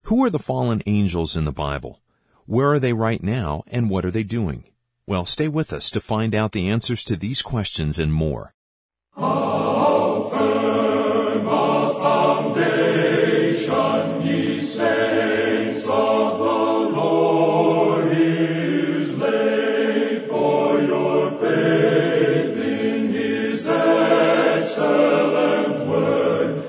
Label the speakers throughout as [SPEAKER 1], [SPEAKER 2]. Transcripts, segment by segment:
[SPEAKER 1] Who are the fallen angels in the Bible? Where are they right now, and what are they doing? Well, stay with us to find out the answers to these questions and more.
[SPEAKER 2] How firm a foundation, ye saints of the Lord, is laid, for your faith in His excellent word.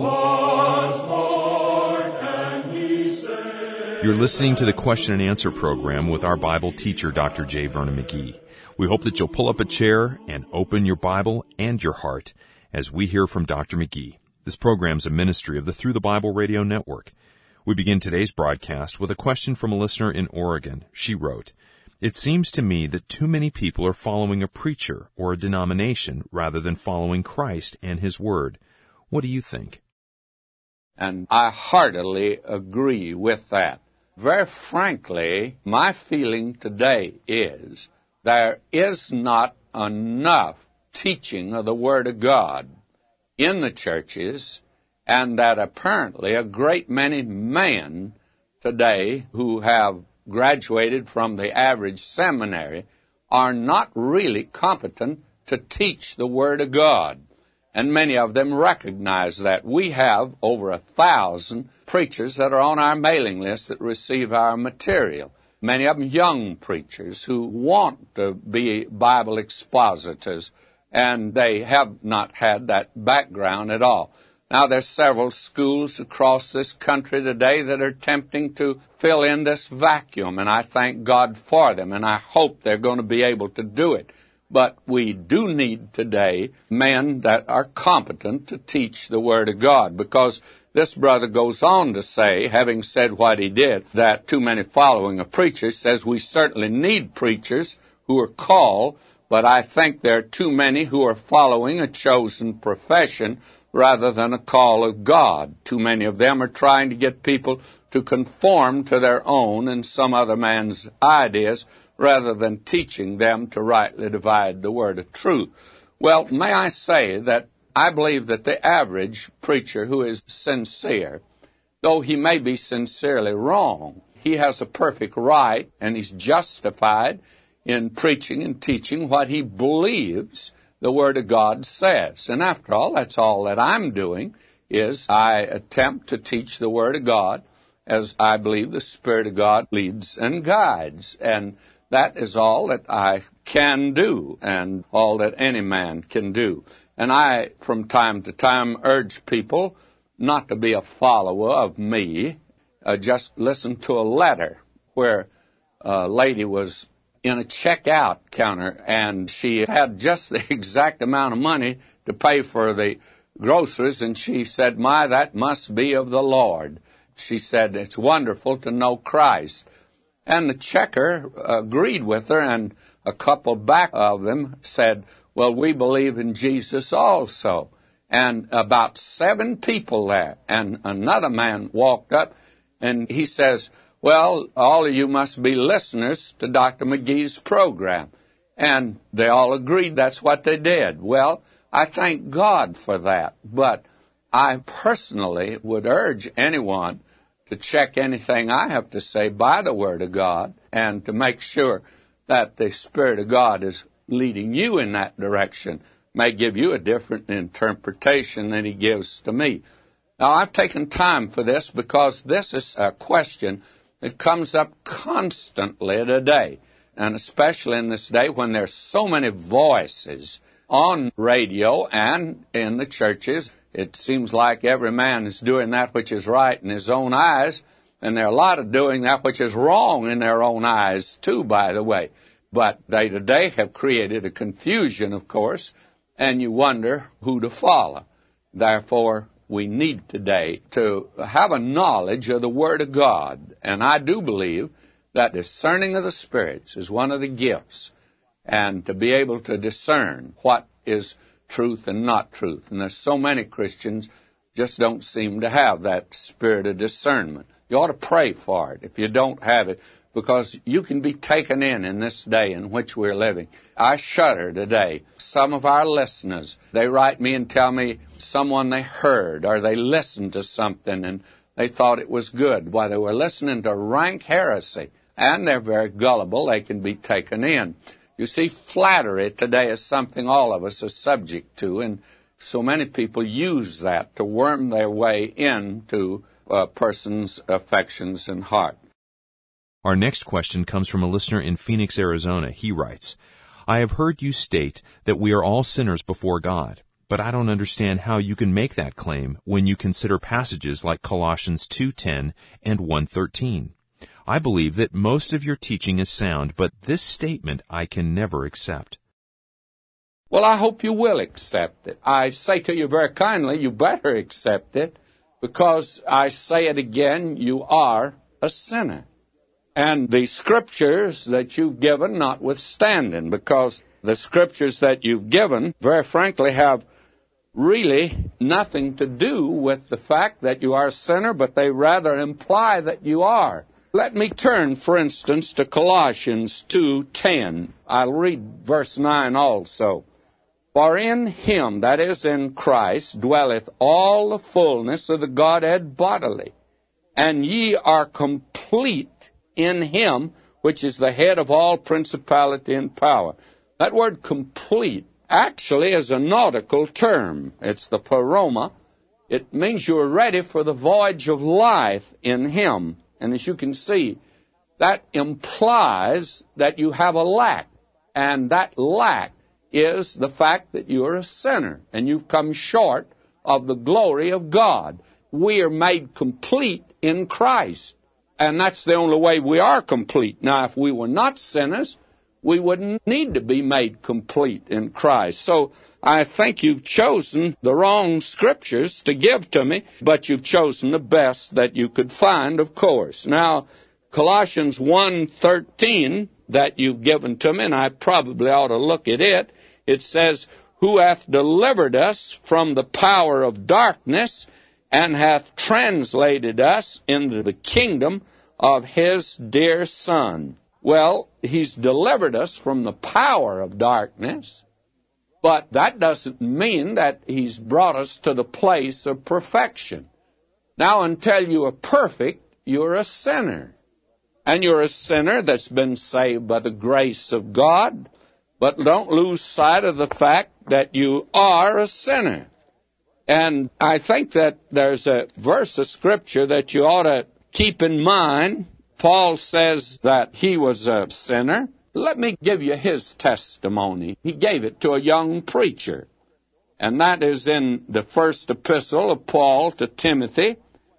[SPEAKER 2] What more can He say?
[SPEAKER 1] You're listening to the Question and Answer program with our Bible teacher, Dr. J. Vernon McGee. We hope that you'll pull up a chair and open your Bible and your heart as we hear from Dr. McGee. This program is a ministry of the Through the Bible Radio Network. We begin today's broadcast with a question from a listener in Oregon. She wrote, "It seems to me that too many people are following a preacher or a denomination rather than following Christ and His Word. What do you think?"
[SPEAKER 3] And I heartily agree with that. Very frankly, my feeling today is there is not enough teaching of the Word of God in the churches, and that apparently a great many men today who have graduated from the average seminary are not really competent to teach the Word of God. And many of them recognize that. We have over 1,000 preachers that are on our mailing list that receive our material. Many of them young preachers who want to be Bible expositors, and they have not had that background at all. Now, there's several schools across this country today that are attempting to fill in this vacuum, and I thank God for them, and I hope they're going to be able to do it. But we do need today men that are competent to teach the Word of God, because this brother goes on to say, having said what he did, that too many following a preacher, says we certainly need preachers who are called, but I think there are too many who are following a chosen profession rather than a call of God. Too many of them are trying to get people to conform to their own and some other man's ideas, rather than teaching them to rightly divide the word of truth. Well, may I say that I believe that the average preacher who is sincere, though he may be sincerely wrong, he has a perfect right and he's justified in preaching and teaching what he believes the Word of God says. And after all, that's all that I'm doing, is I attempt to teach the Word of God as I believe the Spirit of God leads and guides. And that is all that I can do and all that any man can do. And I, from time to time, urge people not to be a follower of me. Just listen to a letter where a lady was in a checkout counter, and she had just the exact amount of money to pay for the groceries, and she said, "My, that must be of the Lord." She said, "It's wonderful to know Christ." And the checker agreed with her, and a couple back of them said, "Well, we believe in Jesus also." And about 7 people there, and another man walked up, and he says, "Well, all of you must be listeners to Dr. McGee's program." And they all agreed that's what they did. Well, I thank God for that, but I personally would urge anyone to check anything I have to say by the Word of God and to make sure that the Spirit of God is leading you in that direction. May give you a different interpretation than He gives to me. Now, I've taken time for this because this is a question that comes up constantly today, and especially in this day when there's so many voices on radio and in the churches. It seems like every man is doing that which is right in his own eyes, and there are a lot of doing that which is wrong in their own eyes, too, by the way. But they today have created a confusion, of course, and you wonder who to follow. Therefore, we need today to have a knowledge of the Word of God, and I do believe that discerning of the spirits is one of the gifts, and to be able to discern what is truth and not truth. And there's so many Christians just don't seem to have that spirit of discernment. You ought to pray for it if you don't have it, because you can be taken in this day in which we're living. I shudder today. Some of our listeners, they write me and tell me someone they heard or they listened to something, and They thought it was good. Why, they were listening to rank heresy. And they're very gullible. They can be taken in. You see, flattery today is something all of us are subject to, and so many people use that to worm their way into a person's affections and heart.
[SPEAKER 1] Our next question comes from a listener in Phoenix, Arizona. He writes, I have heard you state that we are all sinners before God, but I don't understand how you can make that claim when you consider passages like Colossians 2:10 and 1:13. I believe that most of your teaching is sound, but this statement I can never accept.
[SPEAKER 3] Well, I hope you will accept it. I say to you very kindly, you better accept it, because I say it again, you are a sinner. And the scriptures that you've given notwithstanding, because the scriptures that you've given, very frankly, have really nothing to do with the fact that you are a sinner, but they rather imply that you are. Let me turn, for instance, to Colossians 2:10. I'll read verse 9 also. For in him, that is in Christ, dwelleth all the fullness of the Godhead bodily, and ye are complete in him, which is the head of all principality and power. That word complete actually is a nautical term. It's the paroma. It means you're ready for the voyage of life in him. And as you can see, that implies that you have a lack. And that lack is the fact that you're a sinner and you've come short of the glory of God. We are made complete in Christ. And that's the only way we are complete. Now, if we were not sinners, we wouldn't need to be made complete in Christ. So I think you've chosen the wrong scriptures to give to me, but you've chosen the best that you could find, of course. Now, Colossians 1:13 that you've given to me, and I probably ought to look at it, it says, who hath delivered us from the power of darkness and hath translated us into the kingdom of his dear Son. Well, he's delivered us from the power of darkness, but that doesn't mean that he's brought us to the place of perfection. Now, until you are perfect, you're a sinner. And you're a sinner that's been saved by the grace of God, but don't lose sight of the fact that you are a sinner. And I think that there's a verse of Scripture that you ought to keep in mind. Paul says that he was a sinner. Let me give you his testimony. He gave it to a young preacher. And that is in the first epistle of Paul to Timothy.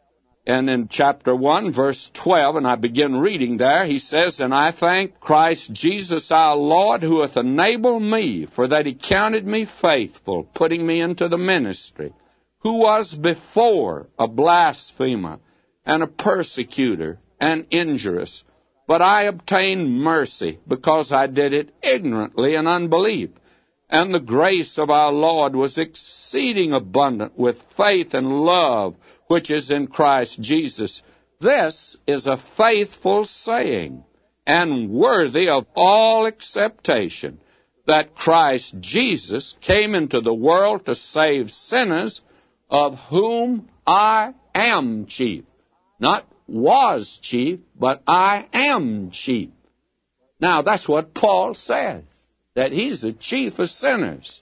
[SPEAKER 3] And in chapter 1, verse 12, and I begin reading there, he says, and I thank Christ Jesus our Lord, who hath enabled me, for that he counted me faithful, putting me into the ministry, who was before a blasphemer and a persecutor and injurious. But I obtained mercy, because I did it ignorantly in unbelief. And the grace of our Lord was exceeding abundant with faith and love, which is in Christ Jesus. This is a faithful saying, and worthy of all acceptation, that Christ Jesus came into the world to save sinners, of whom I am chief. Not was chief, but I am chief. Now, that's what Paul says, that he's the chief of sinners.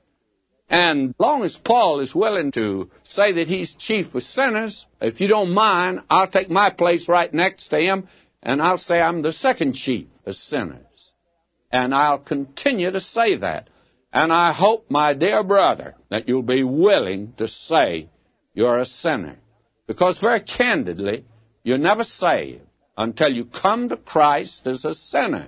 [SPEAKER 3] And as long as Paul is willing to say that he's chief of sinners, if you don't mind, I'll take my place right next to him, and I'll say I'm the second chief of sinners. And I'll continue to say that. And I hope, my dear brother, that you'll be willing to say you're a sinner. Because very candidly, you're never saved until you come to Christ as a sinner.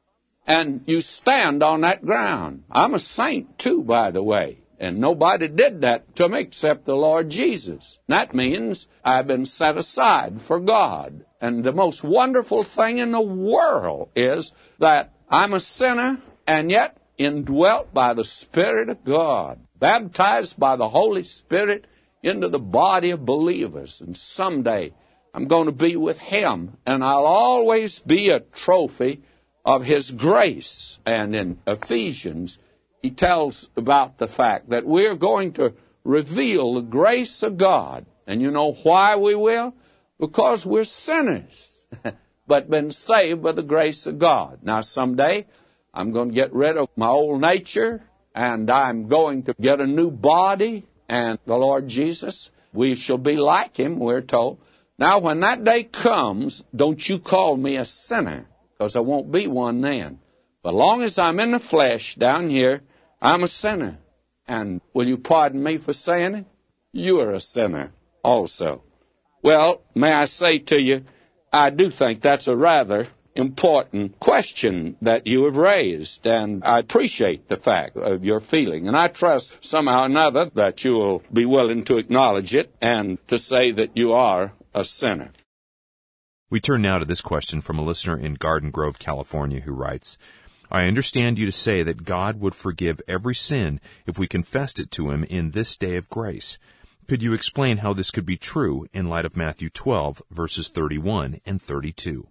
[SPEAKER 3] And you stand on that ground. I'm a saint too, by the way. And nobody did that to me except the Lord Jesus. That means I've been set aside for God. And the most wonderful thing in the world is that I'm a sinner and yet indwelt by the Spirit of God, baptized by the Holy Spirit into the body of believers. And someday I'm going to be with Him, and I'll always be a trophy of His grace. And in Ephesians, he tells about the fact that we're going to reveal the grace of God. And you know why we will? because we're sinners, but been saved by the grace of God. Now, someday, I'm going to get rid of my old nature, and I'm going to get a new body, and the Lord Jesus, we shall be like Him, we're told. Now, when that day comes, don't you call me a sinner, because I won't be one then. But long as I'm in the flesh down here, I'm a sinner. And will you pardon me for saying it? You are a sinner also. Well, may I say to you, I do think that's a rather important question that you have raised, and I appreciate the fact of your feeling. And I trust somehow or another that you will be willing to acknowledge it and to say that you are a sinner.
[SPEAKER 1] We turn now to this question from a listener in Garden Grove, California, who writes, I understand you to say that God would forgive every sin if we confessed it to Him in this day of grace. Could you explain how this could be true in light of Matthew 12, verses 31 and 32?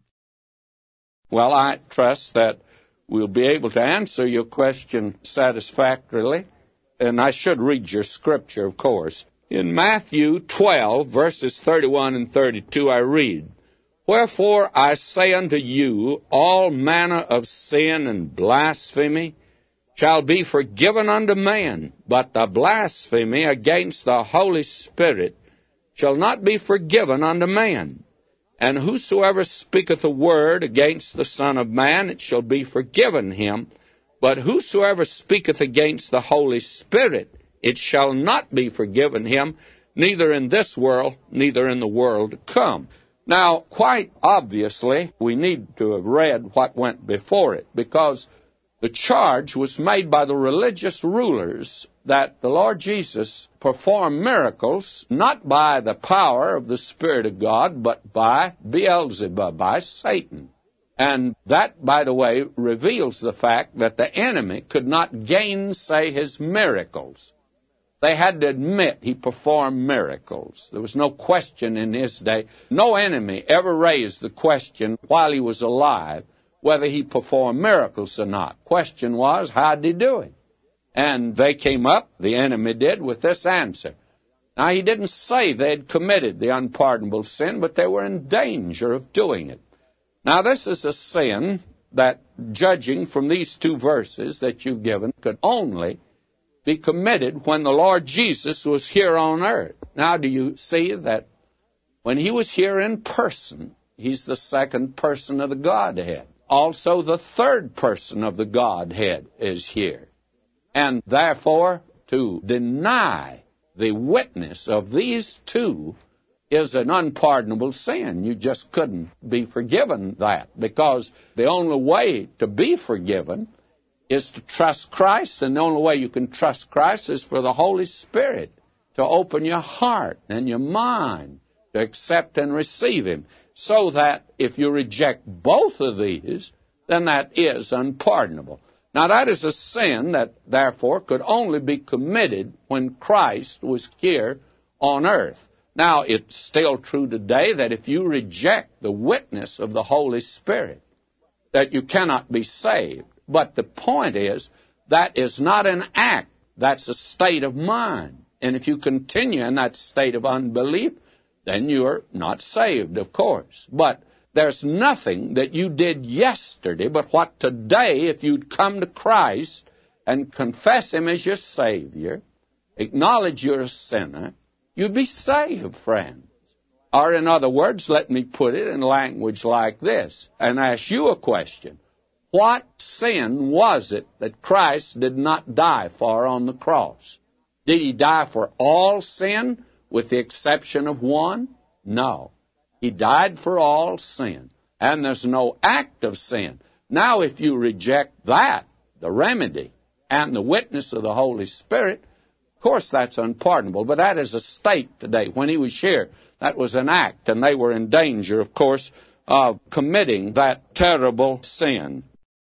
[SPEAKER 3] Well, I trust that we'll be able to answer your question satisfactorily, and I should read your scripture, of course. In Matthew 12, verses 31 and 32, I read, Wherefore I say unto you, all manner of sin and blasphemy shall be forgiven unto man, but the blasphemy against the Holy Spirit shall not be forgiven unto man. And whosoever speaketh a word against the Son of Man, it shall be forgiven him. But whosoever speaketh against the Holy Spirit, it shall not be forgiven him, neither in this world, neither in the world to come. Now, quite obviously, we need to have read what went before it, because the charge was made by the religious rulers that the Lord Jesus performed miracles not by the power of the Spirit of God, but by Beelzebub, by Satan. And that, by the way, reveals the fact that the enemy could not gainsay his miracles. They had to admit he performed miracles. There was no question in his day. No enemy ever raised the question while he was alive whether he performed miracles or not. Question was, how did he do it? And they came up, the enemy did, with this answer. Now, he didn't say they had committed the unpardonable sin, but they were in danger of doing it. Now, this is a sin that, judging from these two verses that you've given, could only be committed when the Lord Jesus was here on earth. Now, do you see that when he was here in person, he's the second person of the Godhead. Also, the third person of the Godhead is here. And therefore, to deny the witness of these two is an unpardonable sin. You just couldn't be forgiven that, because the only way to be forgiven is to trust Christ, and the only way you can trust Christ is for the Holy Spirit to open your heart and your mind to accept and receive Him, so that if you reject both of these, then that is unpardonable. Now, that is a sin that, therefore, could only be committed when Christ was here on earth. Now, it's still true today that if you reject the witness of the Holy Spirit, that you cannot be saved. But the point is, that is not an act. That's a state of mind. And if you continue in that state of unbelief, then you're not saved, of course. But there's nothing that you did yesterday but what today, if you'd come to Christ and confess Him as your Savior, acknowledge you're a sinner, you'd be saved, friends. Or in other words, let me put it in language like this and ask you a question. What sin was it that Christ did not die for on the cross? Did He die for all sin with the exception of one? No. He died for all sin, and there's no act of sin. Now, if you reject that, the remedy, and the witness of the Holy Spirit, of course that's unpardonable, but that is a state today. When He was here, that was an act, and they were in danger, of course, of committing that terrible sin.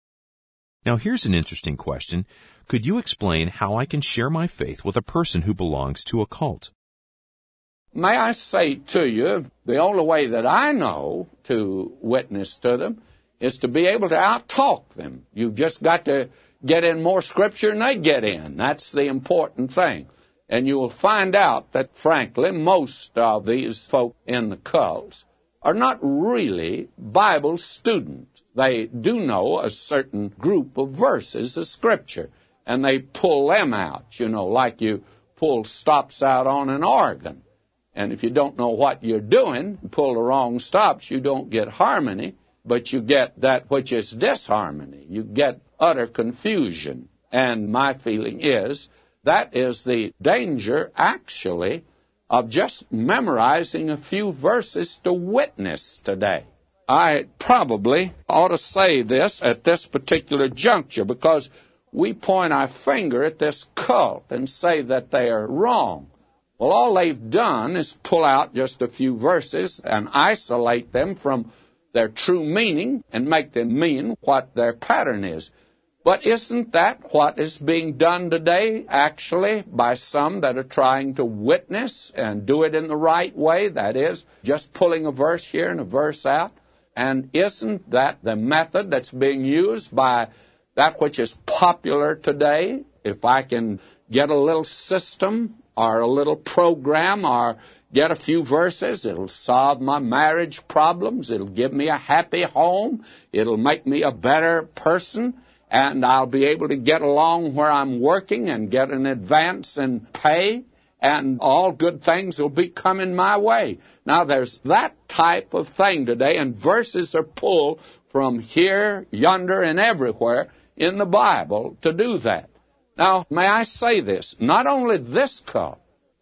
[SPEAKER 1] Now, here's an interesting question. Could you explain how I can share my faith with a person who belongs to a cult?
[SPEAKER 3] May I say to you, the only way that I know to witness to them is to be able to out-talk them. You've just got to get in more Scripture than they get in. That's the important thing. And you will find out that, frankly, most of these folk in the cults are not really Bible students. They do know a certain group of verses of Scripture, and they pull them out, like you pull stops out on an organ. And if you don't know what you're doing, pull the wrong stops, you don't get harmony, but you get that which is disharmony. You get utter confusion. And my feeling is that is the danger, actually, of just memorizing a few verses to witness today. I probably ought to say this at this particular juncture, because we point our finger at this cult and say that they are wrong. Well, all they've done is pull out just a few verses and isolate them from their true meaning and make them mean what their pattern is. But isn't that what is being done today, actually, by some that are trying to witness and do it in the right way? That is, just pulling a verse here and a verse out. And isn't that the method that's being used by that which is popular today? If I can get a little system or a little program or get a few verses, it'll solve my marriage problems, it'll give me a happy home, it'll make me a better person, and I'll be able to get along where I'm working and get an advance in pay, and all good things will be coming my way. Now, there's that type of thing today, and verses are pulled from here, yonder, and everywhere in the Bible to do that. Now, may I say this? Not only this cult,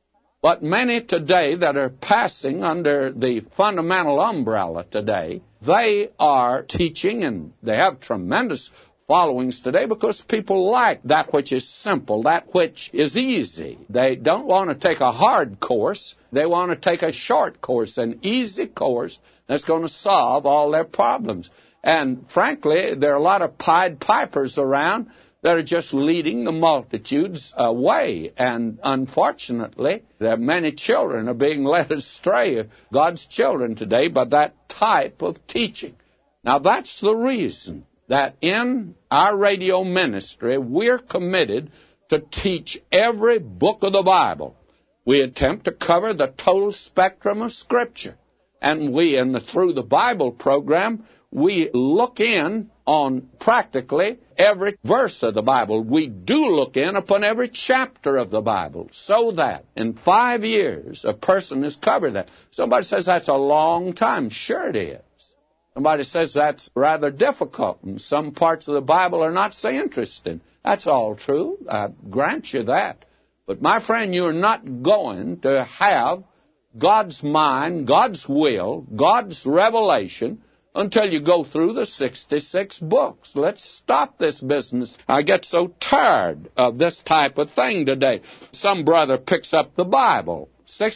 [SPEAKER 3] but many today that are passing under the fundamental umbrella today, they are teaching, and they have tremendous followings today because people like that which is simple, that which is easy. They don't want to take a hard course. They want to take a short course, an easy course that's going to solve all their problems. And frankly, there are a lot of Pied Pipers around that are just leading the multitudes away. And unfortunately, there are many children are being led astray, God's children today, by that type of teaching. Now, that's the reason that in our radio ministry, we're committed to teach every book of the Bible. We attempt to cover the total spectrum of Scripture. And we, through the Bible program, we look in on practically every verse of the Bible. We do look in upon every chapter of the Bible, so that in 5 years, a person has covered that. Somebody says that's a long time. Sure it is. Somebody says that's rather difficult, and some parts of the Bible are not so interesting. That's all true. I grant you that. But my friend, you're not going to have God's mind, God's will, God's revelation until you go through the 66 books. Let's stop this business. I get so tired of this type of thing today. Some brother picks up the Bible,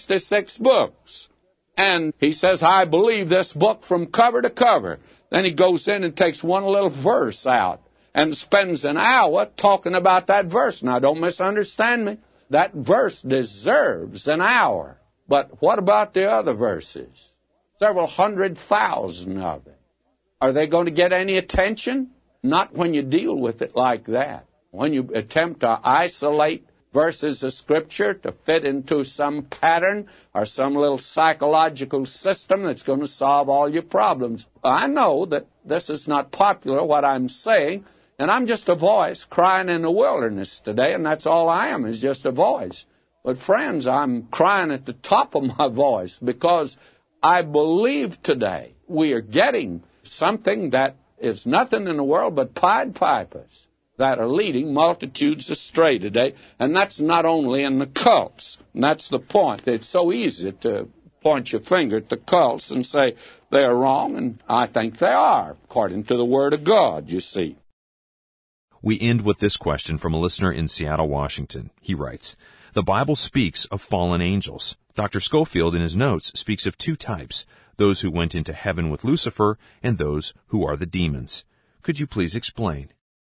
[SPEAKER 3] 66 books. And he says, I believe this book from cover to cover. Then he goes in and takes one little verse out and spends an hour talking about that verse. Now, don't misunderstand me. That verse deserves an hour. But what about the other verses? Several 100,000 of them. Are they going to get any attention? Not when you deal with it like that. When you attempt to isolate verses of Scripture to fit into some pattern or some little psychological system that's going to solve all your problems. I know that this is not popular, what I'm saying, and I'm just a voice crying in the wilderness today, and that's all I am, is just a voice. But friends, I'm crying at the top of my voice because I believe today we are getting something that is nothing in the world but Pied Pipers that are leading multitudes astray today. And that's not only in the cults. And that's the point. It's so easy to point your finger at the cults and say they're wrong, and I think they are, according to the Word of God, you see.
[SPEAKER 1] We end with this question from a listener in Seattle, Washington. He writes, the Bible speaks of fallen angels. Dr. Scofield, in his notes, speaks of two types, those who went into heaven with Lucifer and those who are the demons. Could you please explain?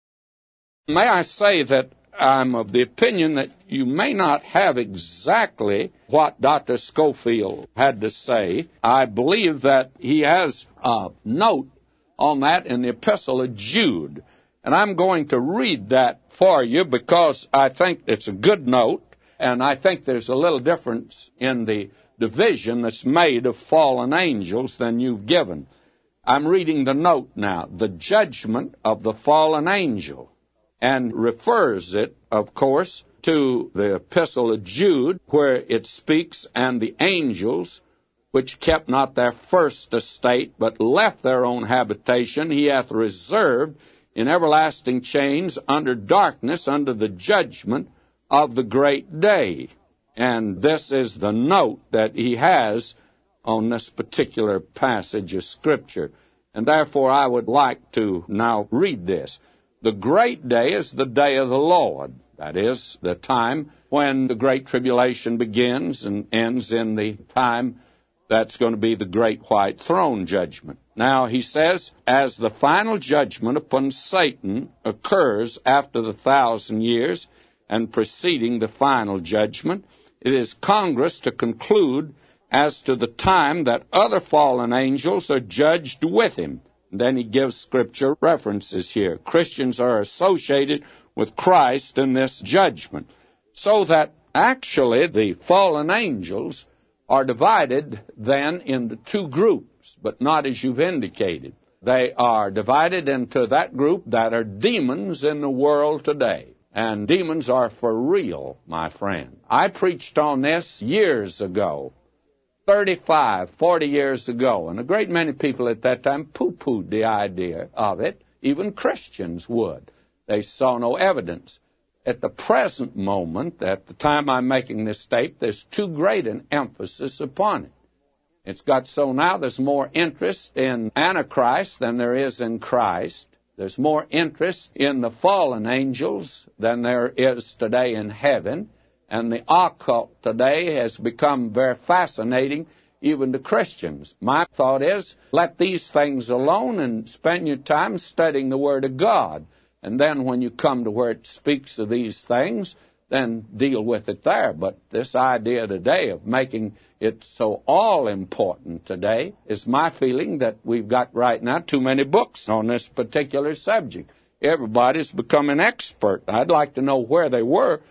[SPEAKER 3] May I say that I'm of the opinion that you may not have exactly what Dr. Scofield had to say. I believe that he has a note on that in the Epistle of Jude. And I'm going to read that for you because I think it's a good note, and I think there's a little difference in the division that's made of fallen angels than you've given. I'm reading the note now, the judgment of the fallen angel, and refers it, of course, to the Epistle of Jude, where it speaks, and the angels, which kept not their first estate, but left their own habitation, he hath reserved in everlasting chains under darkness, under the judgment of the great day. And this is the note that he has on this particular passage of Scripture. And therefore I would like to now read this. The great day is the day of the Lord. That is the time when the Great Tribulation begins and ends in the time that's going to be the Great White Throne Judgment. Now, he says, as the final judgment upon Satan occurs after the 1,000 years and preceding the final judgment, it is Congress to conclude as to the time that other fallen angels are judged with him. And then he gives Scripture references here. Christians are associated with Christ in this judgment. So that actually the fallen angels are divided then into two groups, but not as you've indicated. They are divided into that group that are demons in the world today. And demons are for real, my friend. I preached on this years ago, 35, 40 years ago, and a great many people at that time poo-pooed the idea of it. Even Christians would. They saw no evidence. At the present moment, at the time I'm making this tape, there's too great an emphasis upon it. It's got so now there's more interest in Antichrist than there is in Christ. There's more interest in the fallen angels than there is today in heaven. And the occult today has become very fascinating even to Christians. My thought is, let these things alone and spend your time studying the Word of God. And then when you come to where it speaks of these things, then deal with it there. But this idea today of making it so all-important today is my feeling that we've got right now too many books on this particular subject. Everybody's become an expert. I'd like to know where they were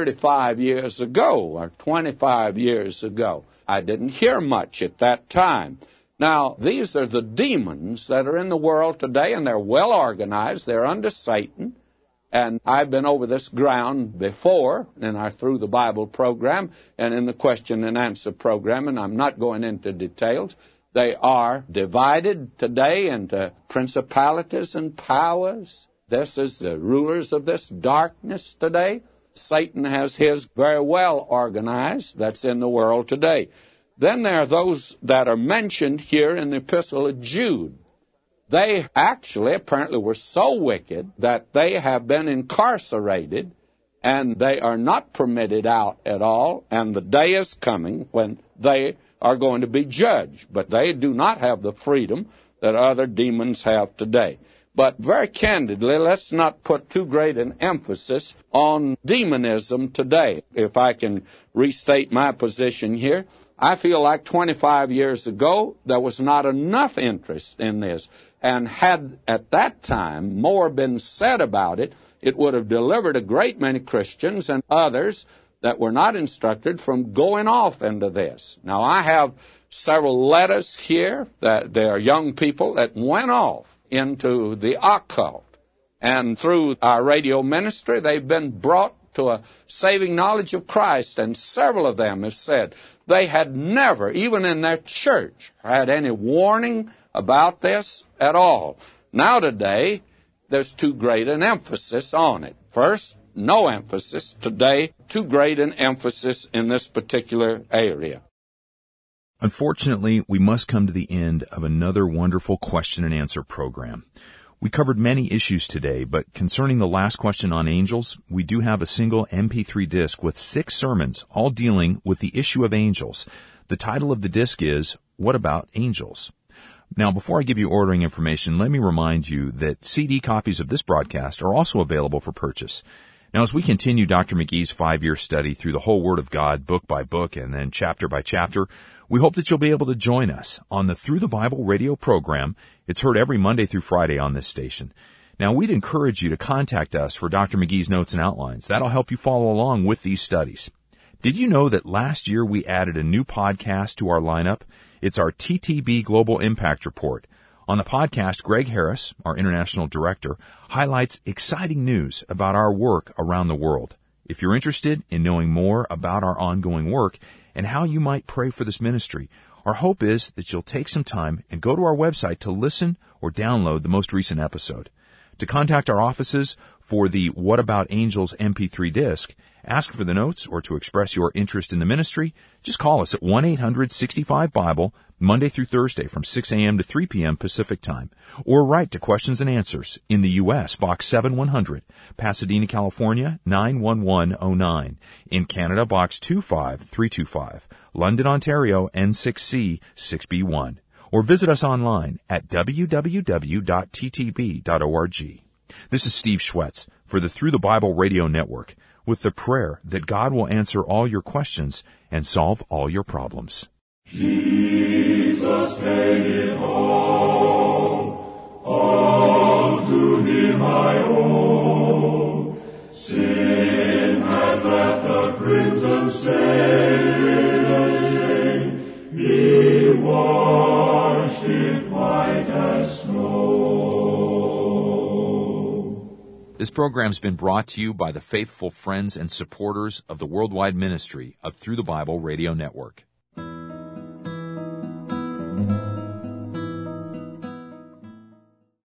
[SPEAKER 3] 35 years ago or 25 years ago. I didn't hear much at that time. Now, these are the demons that are in the world today, and they're well organized. They're under Satan. And I've been over this ground before in our Through the Bible program and in the question and answer program, and I'm not going into details. They are divided today into principalities and powers. This is the rulers of this darkness today. Satan has his very well organized. That's in the world today. Then there are those that are mentioned here in the Epistle of Jude. They actually apparently were so wicked that they have been incarcerated and they are not permitted out at all, and the day is coming when they are going to be judged. But they do not have the freedom that other demons have today. But very candidly, let's not put too great an emphasis on demonism today. If I can restate my position here, I feel like 25 years ago there was not enough interest in this. And had at that time more been said about it, it would have delivered a great many Christians and others that were not instructed from going off into this. Now, I have several letters here that there are young people that went off into the occult. And through our radio ministry, they've been brought to a saving knowledge of Christ. And several of them have said they had never, even in their church, had any warning about this at all. Now today, there's too great an emphasis on it. First, no emphasis. Today, too great an emphasis in this particular area.
[SPEAKER 1] Unfortunately, we must come to the end of another wonderful question and answer program. We covered many issues today, but concerning the last question on angels, we do have a single MP3 disc with 6 sermons, all dealing with the issue of angels. The title of the disc is, What About Angels? Now, before I give you ordering information, let me remind you that CD copies of this broadcast are also available for purchase. Now, as we continue Dr. McGee's 5-year study through the whole Word of God, book by book, and then chapter by chapter, we hope that you'll be able to join us on the Through the Bible radio program. It's heard every Monday through Friday on this station. Now, we'd encourage you to contact us for Dr. McGee's notes and outlines. That'll help you follow along with these studies. Did you know that last year we added a new podcast to our lineup? It's our TTB Global Impact Report. On the podcast, Greg Harris, our international director, highlights exciting news about our work around the world. If you're interested in knowing more about our ongoing work and how you might pray for this ministry, our hope is that you'll take some time and go to our website to listen or download the most recent episode. To contact our offices for the What About Angels MP3 disc, ask for the notes, or to express your interest in the ministry, just call us at 1-800-65-BIBLE, Monday through Thursday from 6 a.m. to 3 p.m. Pacific Time. Or write to Questions and Answers in the U.S., Box 7100, Pasadena, California, 91109. In Canada, Box 25325, London, Ontario, N6C 6B1. Or visit us online at www.ttb.org. This is Steve Schwetz for the Through the Bible Radio Network, with the prayer that God will answer all your questions and solve all your problems.
[SPEAKER 2] Jesus made it all to Him I owe. Sin had left a crimson stain, He washed it white as snow.
[SPEAKER 1] This program's been brought to you by the faithful friends and supporters of the worldwide ministry of Through the Bible Radio Network.